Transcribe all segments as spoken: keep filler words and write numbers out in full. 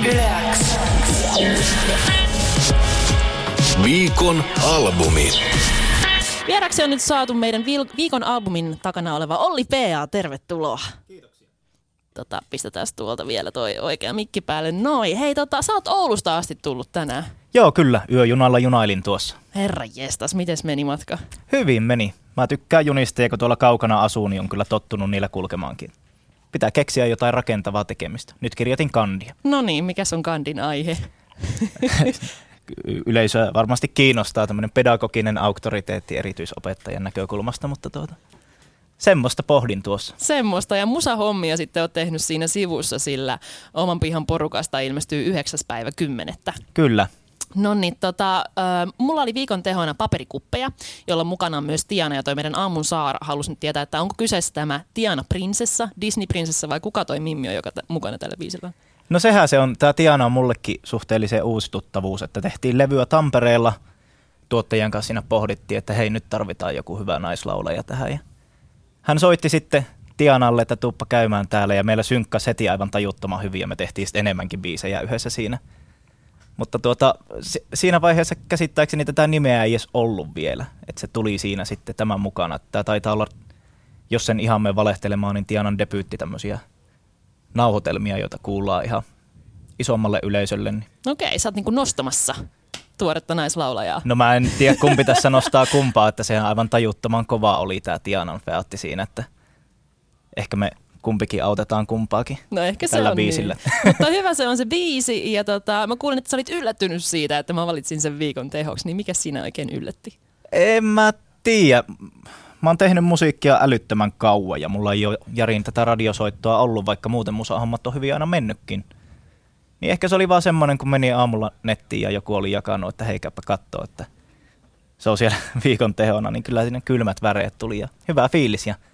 Yle X. Viikon albumi. Vieraksi on nyt saatu meidän viikon albumin takana oleva Olli P A. Tervetuloa. Kiitoksia. Tota, pistetään tuolta vielä toi oikea mikki päälle. Noi, hei tota, sä oot Oulusta asti tullut tänään. Joo, kyllä. Yöjunalla junailin tuossa. Herra jestas, mites meni matka? Hyvin meni. Mä tykkään junista ja kun tuolla kaukana asuu, niin on kyllä tottunut niillä kulkemaankin. Pitää keksiä jotain rakentavaa tekemistä. Nyt kirjoitin kandia. No niin, mikäs on kandin aihe? Yleisöä varmasti kiinnostaa tämmöinen pedagoginen auktoriteetti erityisopettajan näkökulmasta, mutta tuota, semmoista pohdin tuossa. Semmoista, ja musahommia sitten oot tehnyt siinä sivussa, sillä Oman pihan porukasta ilmestyy yhdeksäs päivä kymmenettä. Kyllä. No niin, tota, äh, mulla oli viikon tehoina paperikuppeja, jolla mukana on myös Tiana, ja toi meidän aamun Saara halusi nyt tietää, että onko kyseessä tämä Tiana prinsessa, Disney prinsessa vai kuka toi Mimmi on, joka t- mukana tällä biisillä? No sehän se on, tämä Tiana on mullekin suhteellisen uusi tuttavuus, että tehtiin levyä Tampereella, tuottajan kanssa siinä pohdittiin, että hei nyt tarvitaan joku hyvä naislaulaja tähän. Ja hän soitti sitten Tianalle, että tuuppa käymään täällä ja meillä synkkasi heti aivan tajuttoman hyvin ja me tehtiin sitten enemmänkin biisejä yhdessä siinä. Mutta tuota, siinä vaiheessa käsittääkseni tätä nimeä ei edes ollut vielä, että se tuli siinä sitten tämän mukana. Tämä taitaa olla, jos sen ihan me valehtelemaan, niin Tianan debyytti tämmöisiä nauhoitelmia, joita kuullaan ihan isommalle yleisölle. Niin. Okei, sä oot niinku nostamassa tuoretta naislaulajaa. No mä en tiedä kumpi tässä nostaa kumpaa, että se aivan tajuttoman kova oli tämä Tianan featti siinä, että ehkä me kumpikin autetaan kumpaakin no ehkä tällä se on biisillä. Niin. Mutta hyvä se on se biisi ja tota, mä kuulin, että sä olit yllättynyt siitä, että mä valitsin sen viikon tehoksi, niin mikä siinä oikein yllätti? En mä tiedä. Mä oon tehnyt musiikkia älyttömän kauan ja mulla ei ole Jarin tätä radiosoittoa ollut, vaikka muuten musahommat on hyvin aina mennytkin. Niin ehkä se oli vaan semmoinen, kun meni aamulla nettiin ja joku oli jakanut, että hei käypä kattoo, että se on siellä viikon tehona, niin kyllä siinä kylmät väreet tuli ja hyvä fiilis. Ja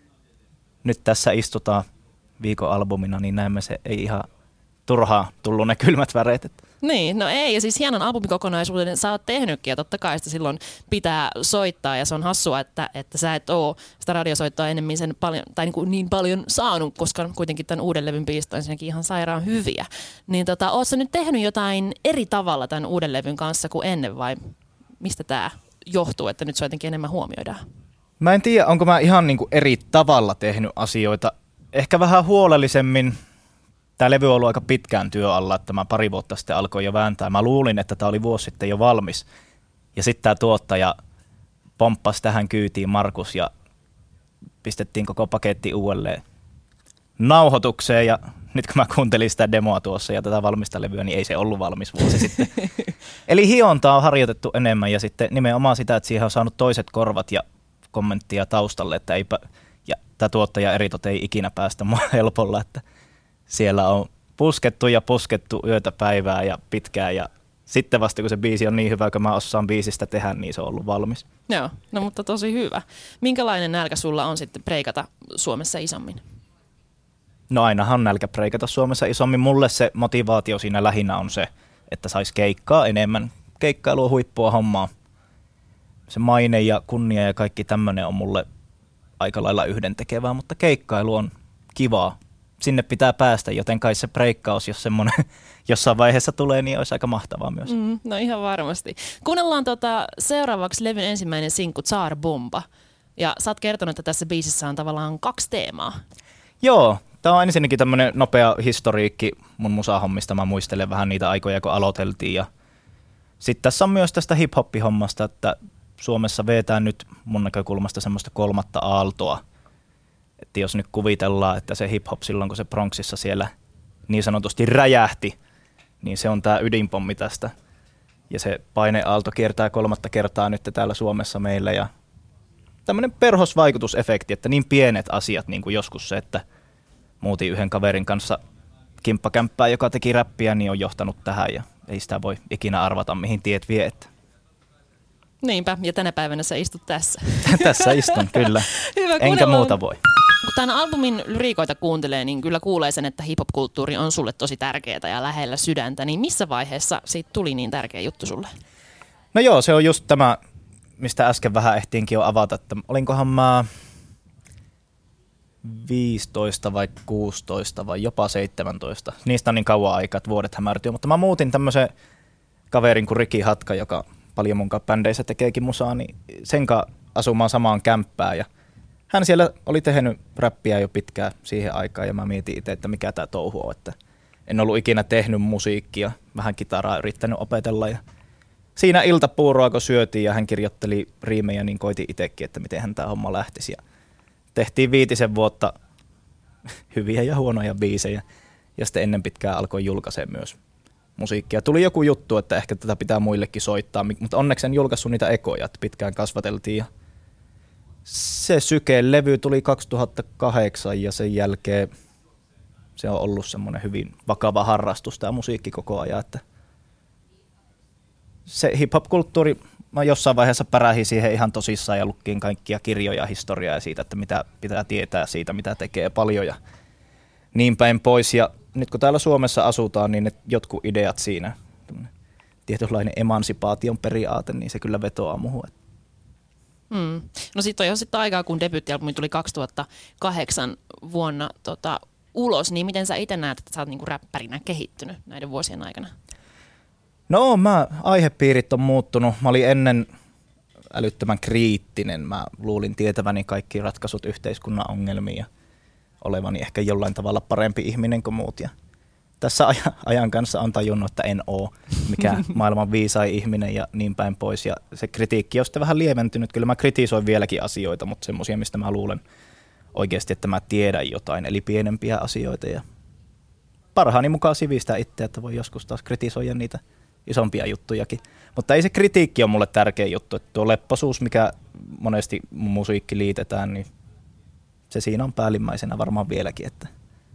nyt tässä istutaan viikon albumina, niin näemme se ei ihan turhaa tullut ne kylmät väreet. Niin, no ei, ja siis hienon albumikokonaisuuden sä oot tehnytkin, ja totta kai sitä silloin pitää soittaa, ja se on hassua, että, että sä et oo sitä radiosoittoa enemmän sen paljon, tai niin, kuin niin paljon saanut, koska kuitenkin tämän uuden levyn biisit on siinäkin ihan sairaan hyviä. Niin tota, oot sä nyt tehnyt jotain eri tavalla tämän uuden levyn kanssa kuin ennen, vai mistä tää johtuu, että nyt se jotenkin enemmän huomioidaan? Mä en tiedä, onko mä ihan niin kuin eri tavalla tehnyt asioita. Ehkä vähän huolellisemmin. Tämä levy on ollut aika pitkään työ alla, että mä pari vuotta sitten alkoin jo vääntää. Mä luulin, että tämä oli vuosi sitten jo valmis. Ja sitten tämä tuottaja pomppasi tähän kyytiin Markus ja pistettiin koko paketti uudelleen nauhoitukseen. Ja nyt kun mä kuuntelin sitä demoa tuossa ja tätä valmista levyä, niin ei se ollut valmis vuosi sitten. Eli hiontaa on harjoitettu enemmän ja sitten nimenomaan sitä, että siihen on saanut toiset korvat ja kommenttia taustalle, että eipä, ja tämä tuottaja eritot ei ikinä päästä mua helpolla, että siellä on puskettu ja puskettu yötä päivää ja pitkään ja sitten vasta kun se biisi on niin hyvä, kun mä osaan biisistä tehdä, niin se on ollut valmis. Joo, no mutta tosi hyvä. Minkälainen nälkä sulla on sitten preikata Suomessa isommin? No ainahan on nälkä preikata Suomessa isommin. Mulle se motivaatio siinä lähinnä on se, että sais keikkaa enemmän. Keikkailu on huippua hommaa. Se maine ja kunnia ja kaikki tämmöinen on mulle aika lailla yhdentekevää, mutta keikkailu on kivaa. Sinne pitää päästä, joten kai se breikkaus, jos semmoinen jossain vaiheessa tulee, niin olisi aika mahtavaa myös. Mm, no ihan varmasti. Kuunnellaan tota, seuraavaksi levyn ensimmäinen sinkku Tsar Bomba. Ja sä oot kertonut, että tässä biisissä on tavallaan kaksi teemaa. Joo, tämä on ensinnäkin tämmöinen nopea historiikki mun musahommista. Mä muistelen vähän niitä aikoja, kun aloiteltiin. Ja sitten tässä on myös tästä hip-hop-hommasta, että Suomessa vetään nyt mun näkökulmasta semmoista kolmatta aaltoa. Että jos nyt kuvitellaan, että se hip-hop silloin, kun se Bronxissa siellä niin sanotusti räjähti, niin se on tämä ydinpommi tästä. Ja se paineaalto kiertää kolmatta kertaa nyt täällä Suomessa meillä. Ja tämmöinen perhosvaikutusefekti, että niin pienet asiat, niin kuin joskus se, että muutin yhden kaverin kanssa kimppakämppää, joka teki räppiä, niin on johtanut tähän. Ja ei sitä voi ikinä arvata, mihin tiet vie. Niinpä, ja tänä päivänä sä istut tässä. Tässä istun, kyllä. Hyvä, enkä muuta voi. Kun tämän albumin lyriikoita kuuntelee, niin kyllä kuulee sen, että hip-hop-kulttuuri on sulle tosi tärkeää ja lähellä sydäntä. Niin missä vaiheessa siitä tuli niin tärkeä juttu sulle? No joo, se on just tämä, mistä äsken vähän ehtiinkin jo avata, että olinkohan mä viisitoista vai kuusitoista vai jopa seitsemäntoista. Niistä on niin kauan aikaa, että vuodet hämärtyy, mutta mä muutin tämmöisen kaverin kuin Riki Hatka, joka paljon mun kanssa bändeissä tekeekin musaa, niin sen kanssa asumaan samaan kämppään. Ja hän siellä oli tehnyt räppiä jo pitkään siihen aikaan ja mä mietin itse, että mikä tää touhu on. Että en ollut ikinä tehnyt musiikkia, vähän kitaraa yrittänyt opetella. Ja siinä iltapuuroa kun syötiin ja hän kirjoitteli riimejä, niin koitin itsekin, että miten tämä homma lähtisi. Ja tehtiin viitisen vuotta hyviä ja huonoja biisejä ja sitten ennen pitkään alkoi julkaisee myös musiikkia. Tuli joku juttu, että ehkä tätä pitää muillekin soittaa, mutta onneksi en julkaissut niitä ekoja, että pitkään kasvateltiin. Ja se Syke-levy tuli kaksituhattakahdeksan ja sen jälkeen se on ollut semmoinen hyvin vakava harrastus tämä musiikki koko ajan. Että se hip-hop-kulttuuri, mä jossain vaiheessa pärähin siihen ihan tosissaan ja lukkiin kaikkia kirjoja, historiaa ja siitä, että mitä pitää tietää siitä, mitä tekee paljon ja niin päin pois. Ja nyt kun täällä Suomessa asutaan, niin ne jotkut ideat siinä, tietynlainen emansipaation periaate, niin se kyllä vetoaa muuhun. Mm. No sitten on jo sitten aikaa, kun debyyttialbumi tuli kaksituhattakahdeksan vuonna tota, ulos, niin miten sä itse näet, että sä oot niinku räppärinä kehittynyt näiden vuosien aikana? No mä, aihepiirit on muuttunut. Mä olin ennen älyttömän kriittinen. Mä luulin tietäväni kaikki ratkaisut yhteiskunnan ongelmiin ja olevani ehkä jollain tavalla parempi ihminen kuin muut. Ja tässä ajan kanssa on tajunnut, että en oo mikään maailman viisain ihminen ja niin päin pois. Ja se kritiikki on sitten vähän lieventynyt. Kyllä mä kritisoin vieläkin asioita, mutta semmoisia, mistä mä luulen oikeasti, että mä tiedän jotain, eli pienempiä asioita. Ja parhaani mukaan sivistää itseä, että voi joskus taas kritisoida niitä isompia juttujakin. Mutta ei se kritiikki ole mulle tärkeä juttu. Että tuo lepposuus, mikä monesti musiikki liitetään, niin se siinä on päällimmäisenä varmaan vieläkin. Että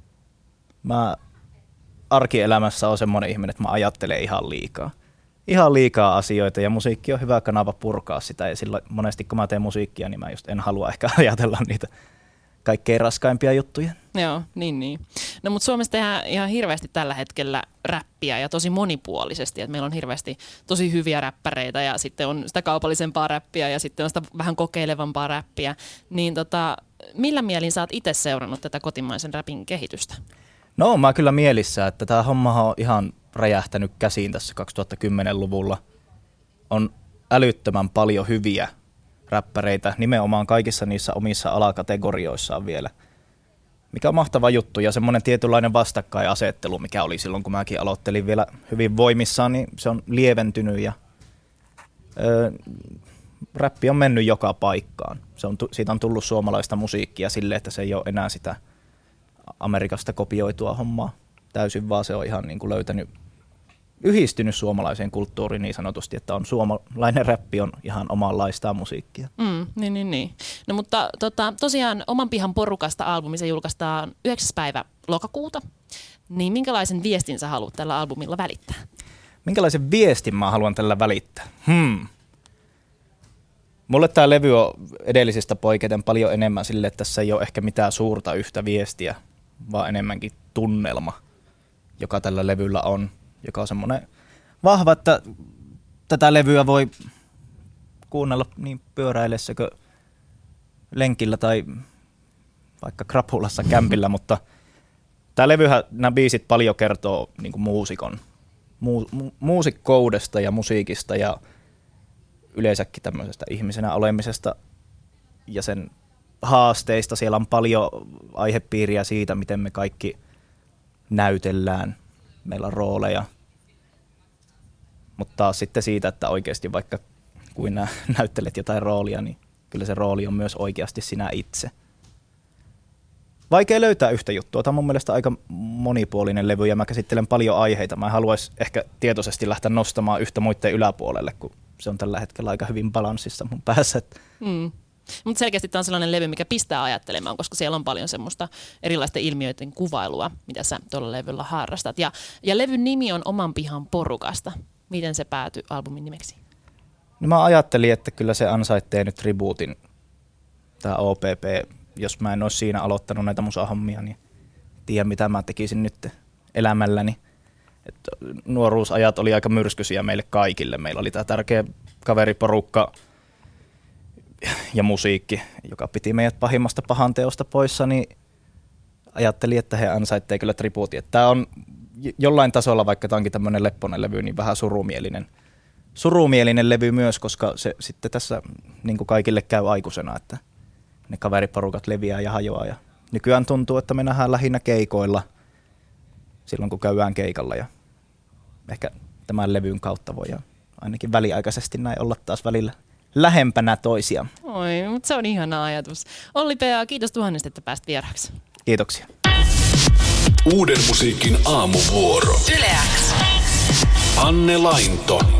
mä arkielämässä on semmoinen ihminen, että mä ajattelen ihan liikaa. Ihan liikaa asioita ja musiikki on hyvä kanava purkaa sitä. Ja silloin monesti kun mä teen musiikkia, niin mä just en halua ehkä ajatella niitä kaikkein raskaimpia juttuja. Joo, niin niin. No mutta Suomessa tehdään ihan hirveästi tällä hetkellä räppiä ja tosi monipuolisesti. Et meillä on hirveästi tosi hyviä räppäreitä ja sitten on sitä kaupallisempaa räppiä ja sitten on sitä vähän kokeilevampaa räppiä. Niin tota, millä mielin sä oot itse seurannut tätä kotimaisen räpin kehitystä? No mä kyllä mielissä, että tämä homma on ihan räjähtänyt käsiin tässä kaksituhattakymmenluvulla. On älyttömän paljon hyviä räppäreitä nimenomaan kaikissa niissä omissa alakategorioissaan vielä. Mikä on mahtava juttu ja semmoinen tietynlainen vastakkainasettelu, mikä oli silloin, kun mäkin aloittelin vielä hyvin voimissaan, niin se on lieventynyt ja öö, räppi on mennyt joka paikkaan. Se on, siitä on tullut suomalaista musiikkia silleen, että se ei ole enää sitä Amerikasta kopioitua hommaa täysin, vaan se on ihan niin kuin löytänyt, yhdistynyt suomalaiseen kulttuuriin niin sanotusti, että on suomalainen räppi on ihan omanlaistaan musiikkia. Mm, niin, niin, niin. No mutta tota, tosiaan Oman pihan porukasta albumi, se julkaistaan yhdeksäs päivä lokakuuta. Niin minkälaisen viestin sä haluat tällä albumilla välittää? Minkälaisen viestin mä haluan tällä välittää? Hmm. Mulle tää levy on edellisistä poiketen paljon enemmän sille, että tässä ei ole ehkä mitään suurta yhtä viestiä, vaan enemmänkin tunnelma, joka tällä levyllä on, joka on semmoinen vahva, että tätä levyä voi kuunnella niin pyöräillessäkö lenkillä tai vaikka krapulassa kämpillä, mutta tämä levyhän, nämä biisit paljon kertoo niin kuin muusikon, mu, mu, muusikkoudesta ja musiikista ja yleensäkin tämmöisestä ihmisenä olemisesta ja sen haasteista. Siellä on paljon aihepiiriä siitä, miten me kaikki näytellään. Meillä on rooleja. Mutta taas sitten siitä, että oikeasti vaikka kuin nää näyttelet jotain roolia, niin kyllä se rooli on myös oikeasti sinä itse. Vaikea löytää yhtä juttua. Tämä on mun mielestä aika monipuolinen levy ja mä käsittelen paljon aiheita. Mä en haluaisi ehkä tietoisesti lähteä nostamaan yhtä muiden yläpuolelle, kun se on tällä hetkellä aika hyvin balanssissa mun päässä. Mm. Mutta selkeästi tämä on sellainen levy, mikä pistää ajattelemaan, koska siellä on paljon semmoista erilaisten ilmiöiden kuvailua, mitä sä tuolla levyllä harrastat. Ja, ja levyn nimi on Oman pihan porukasta. Miten se päätyi albumin nimeksi? No mä ajattelin, että kyllä se ansaitsee nyt tribuutin, tämä O P P. Jos mä en olisi siinä aloittanut näitä musahommia, niin tiedän mitä mä tekisin nyt elämälläni. Et nuoruusajat oli aika myrskyisiä meille kaikille. Meillä oli tämä tärkeä kaveriporukka ja musiikki, joka piti meidät pahimmasta pahanteosta poissa, niin ajattelin, että he ansaittee kyllä tribuutin. Tämä on jollain tasolla, vaikka tämä onkin tämmöinen lepponen levy, niin vähän surumielinen. Surumielinen levy myös, koska se sitten tässä niin kuin kaikille käy aikuisena, että ne kaveriporukat leviää ja hajoaa. Ja nykyään tuntuu, että me nähdään lähinnä keikoilla silloin, kun käydään keikalla. Ja ehkä tämän levyn kautta voidaan ainakin väliaikaisesti näin olla taas välillä lähempänä toisia. Oi, mutta se on ihana ajatus. Olli P A, kiitos tuhannesti, että pääsit vieraaksi. Kiitoksia. Uuden musiikin aamuvuoro. Yle X. Anne Lainto.